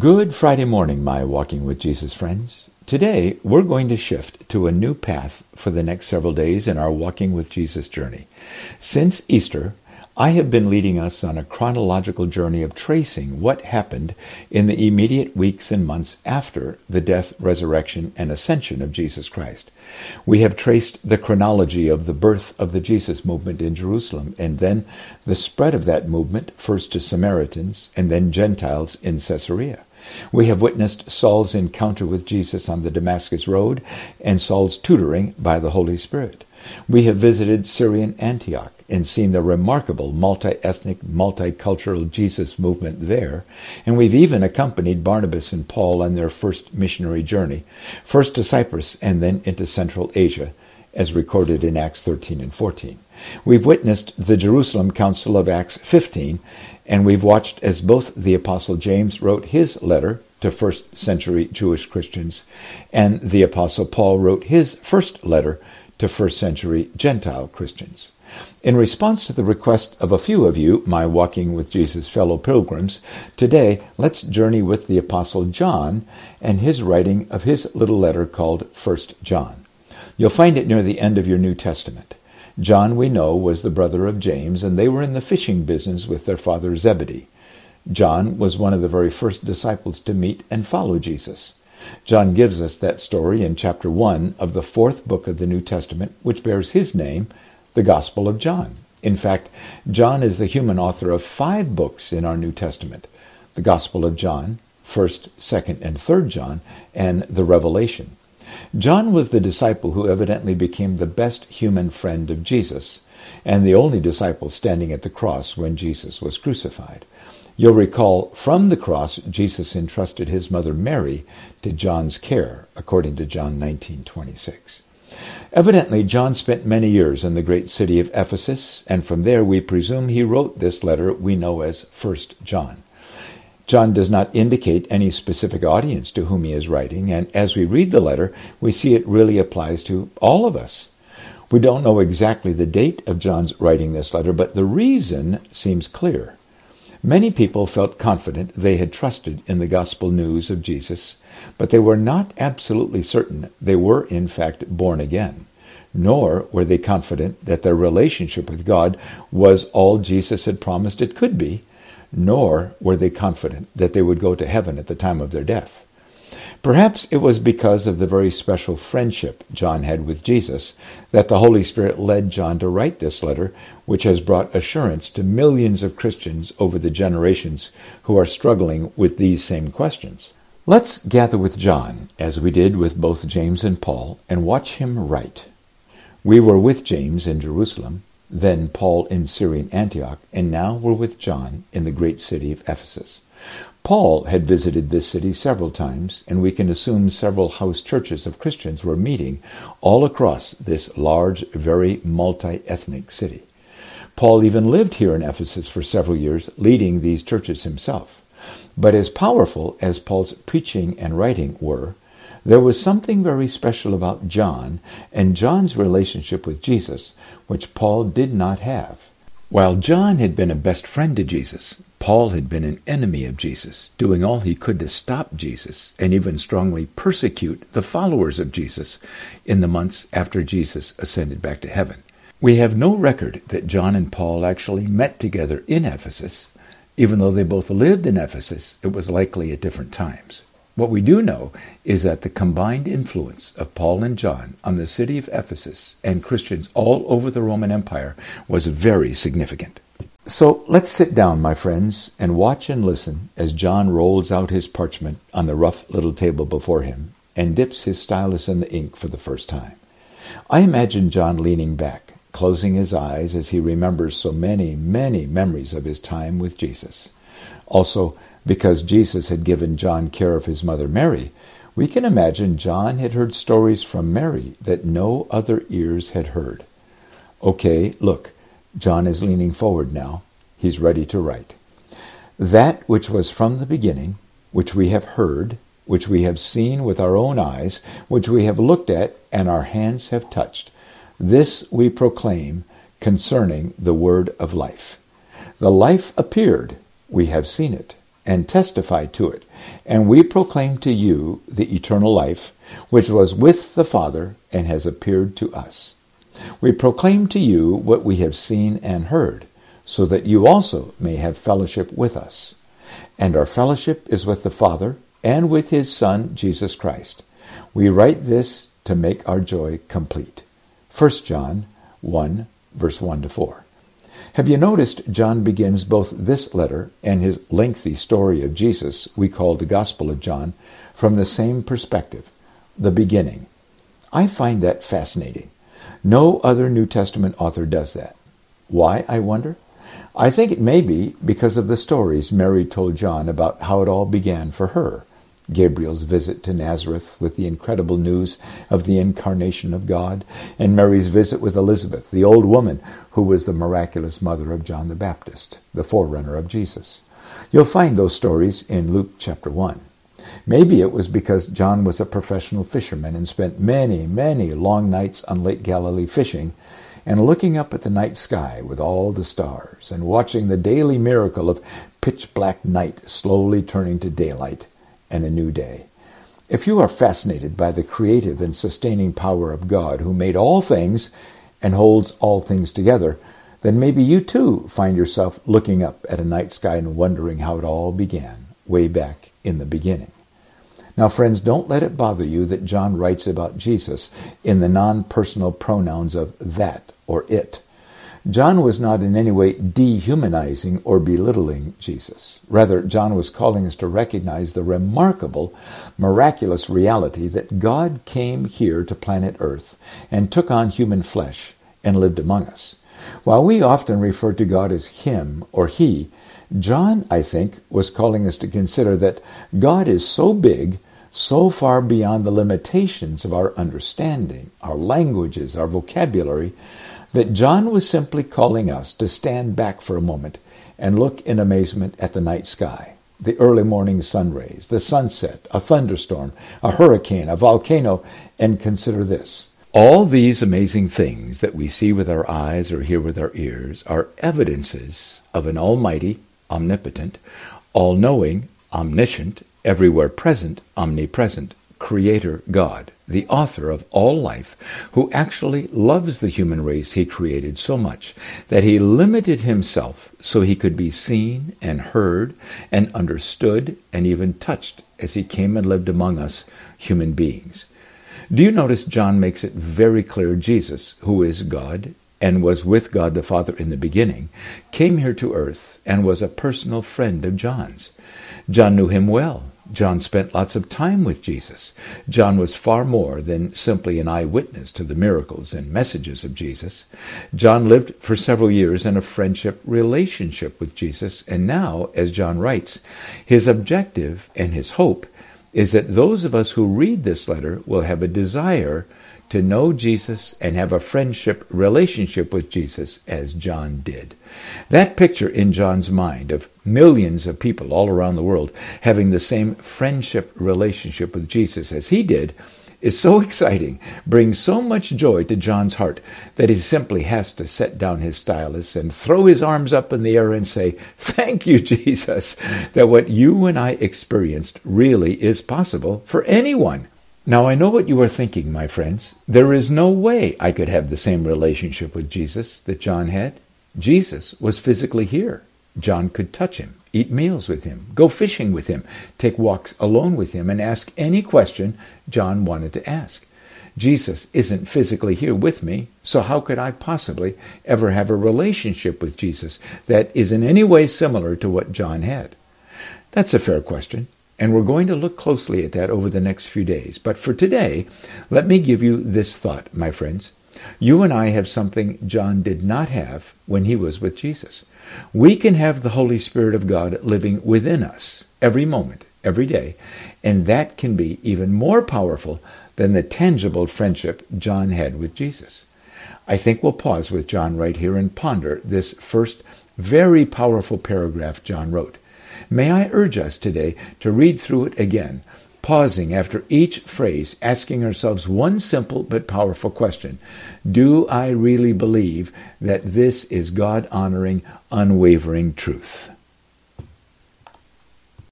Good Friday morning, my Walking with Jesus friends. Today, we're going to shift to a new path for the next several days in our Walking with Jesus journey. Since Easter, I have been leading us on a chronological journey of tracing what happened in the immediate weeks and months after the death, resurrection, and ascension of Jesus Christ. We have traced the chronology of the birth of the Jesus movement in Jerusalem, and then the spread of that movement, first to Samaritans and then Gentiles in Caesarea. We have witnessed Saul's encounter with Jesus on the Damascus Road and Saul's tutoring by the Holy Spirit. We have visited Syrian Antioch and seen the remarkable multi-ethnic, multicultural Jesus movement there, and we've even accompanied Barnabas and Paul on their first missionary journey, first to Cyprus and then into Central Asia, as recorded in Acts 13 and 14. We've witnessed the Jerusalem Council of Acts 15, and we've watched as both the Apostle James wrote his letter to first century Jewish Christians, and the Apostle Paul wrote his first letter to first century Gentile Christians. In response to the request of a few of you, my Walking with Jesus fellow pilgrims, today let's journey with the Apostle John and his writing of his little letter called 1 John. You'll find it near the end of your New Testament. John, we know, was the brother of James, and they were in the fishing business with their father Zebedee. John was one of the very first disciples to meet and follow Jesus. John gives us that story in chapter 1 of the fourth book of the New Testament, which bears his name, the Gospel of John. In fact, John is the human author of 5 books in our New Testament: the Gospel of John, 1st, 2nd, and 3rd John, and the Revelation. John was the disciple who evidently became the best human friend of Jesus, and the only disciple standing at the cross when Jesus was crucified. You'll recall from the cross, Jesus entrusted his mother Mary to John's care, according to John 19:26. Evidently, John spent many years in the great city of Ephesus, and from there we presume he wrote this letter we know as 1 John. John does not indicate any specific audience to whom he is writing, and as we read the letter, we see it really applies to all of us. We don't know exactly the date of John's writing this letter, but the reason seems clear. Many people felt confident they had trusted in the gospel news of Jesus, but they were not absolutely certain they were in fact born again, nor were they confident that their relationship with God was all Jesus had promised it could be, nor were they confident that they would go to heaven at the time of their death. Perhaps it was because of the very special friendship John had with Jesus that the Holy Spirit led John to write this letter, which has brought assurance to millions of Christians over the generations who are struggling with these same questions. Let's gather with John, as we did with both James and Paul, and watch him write. We were with James in Jerusalem, then Paul in Syrian Antioch, and now we're with John in the great city of Ephesus. Paul had visited this city several times, and we can assume several house churches of Christians were meeting all across this large, very multi-ethnic city. Paul even lived here in Ephesus for several years, leading these churches himself. But as powerful as Paul's preaching and writing were, there was something very special about John and John's relationship with Jesus, which Paul did not have. While John had been a best friend to Jesus, Paul had been an enemy of Jesus, doing all he could to stop Jesus and even strongly persecute the followers of Jesus in the months after Jesus ascended back to heaven. We have no record that John and Paul actually met together in Ephesus. Even though they both lived in Ephesus, it was likely at different times. What we do know is that the combined influence of Paul and John on the city of Ephesus and Christians all over the Roman Empire was very significant. So let's sit down, my friends, and watch and listen as John rolls out his parchment on the rough little table before him and dips his stylus in the ink for the first time. I imagine John leaning back, closing his eyes as he remembers so many, many memories of his time with Jesus. Also, because Jesus had given John care of his mother Mary, we can imagine John had heard stories from Mary that no other ears had heard. Okay, look, John is leaning forward now. He's ready to write. That which was from the beginning, which we have heard, which we have seen with our own eyes, which we have looked at and our hands have touched, this we proclaim concerning the word of life. The life appeared, we have seen it, and testify to it. And we proclaim to you the eternal life, which was with the Father and has appeared to us. We proclaim to you what we have seen and heard, so that you also may have fellowship with us. And our fellowship is with the Father and with his Son, Jesus Christ. We write this to make our joy complete. 1 John 1, verse 1 to 4. Have you noticed John begins both this letter and his lengthy story of Jesus, we call the Gospel of John, from the same perspective, the beginning? I find that fascinating. No other New Testament author does that. Why, I wonder? I think it may be because of the stories Mary told John about how it all began for her. Gabriel's visit to Nazareth with the incredible news of the incarnation of God, and Mary's visit with Elizabeth, the old woman who was the miraculous mother of John the Baptist, the forerunner of Jesus. You'll find those stories in Luke chapter 1. Maybe it was because John was a professional fisherman and spent many, many long nights on Lake Galilee fishing and looking up at the night sky with all the stars and watching the daily miracle of pitch-black night slowly turning to daylight and a new day. If you are fascinated by the creative and sustaining power of God who made all things and holds all things together, then maybe you too find yourself looking up at a night sky and wondering how it all began, way back in the beginning. Now, friends, don't let it bother you that John writes about Jesus in the non-personal pronouns of that or it. John was not in any way dehumanizing or belittling Jesus. Rather, John was calling us to recognize the remarkable, miraculous reality that God came here to planet Earth and took on human flesh and lived among us. While we often refer to God as him or he, John, I think, was calling us to consider that God is so big, so far beyond the limitations of our understanding, our languages, our vocabulary, that John was simply calling us to stand back for a moment and look in amazement at the night sky, the early morning sun rays, the sunset, a thunderstorm, a hurricane, a volcano, and consider this. All these amazing things that we see with our eyes or hear with our ears are evidences of an almighty, omnipotent, all-knowing, omniscient, everywhere present, omnipresent, Creator God, the author of all life, who actually loves the human race he created so much that he limited himself so he could be seen and heard and understood and even touched as he came and lived among us human beings. Do you notice John makes it very clear Jesus, who is God and was with God the Father in the beginning, came here to earth and was a personal friend of John's. John knew him well. John spent lots of time with Jesus. John was far more than simply an eyewitness to the miracles and messages of Jesus. John lived for several years in a friendship relationship with Jesus, and now, as John writes, his objective and his hope is that those of us who read this letter will have a desire to know Jesus and have a friendship relationship with Jesus as John did. That picture in John's mind of millions of people all around the world having the same friendship relationship with Jesus as he did is so exciting, brings so much joy to John's heart that he simply has to set down his stylus and throw his arms up in the air and say, "Thank you, Jesus, that what you and I experienced really is possible for anyone." Now, I know what you are thinking, my friends. There is no way I could have the same relationship with Jesus that John had. Jesus was physically here. John could touch him, eat meals with him, go fishing with him, take walks alone with him, and ask any question John wanted to ask. Jesus isn't physically here with me, so how could I possibly ever have a relationship with Jesus that is in any way similar to what John had? That's a fair question. And we're going to look closely at that over the next few days. But for today, let me give you this thought, my friends. You and I have something John did not have when he was with Jesus. We can have the Holy Spirit of God living within us every moment, every day, and that can be even more powerful than the tangible friendship John had with Jesus. I think we'll pause with John right here and ponder this first very powerful paragraph John wrote. May I urge us today to read through it again, pausing after each phrase, asking ourselves one simple but powerful question. Do I really believe that this is God-honoring, unwavering truth?